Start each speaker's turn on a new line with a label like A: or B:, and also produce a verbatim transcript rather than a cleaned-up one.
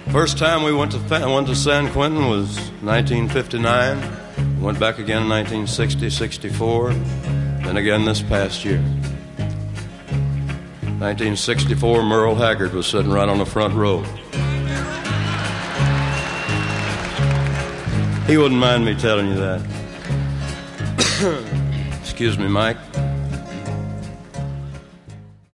A: First time we went to went to San Quentin was nineteen fifty-nine. Went back again in nineteen sixty, sixty-four, then again this past year. nineteen sixty-four, Merle Haggard was sitting right on the front row. He wouldn't mind me telling you that. Excuse me, Mike.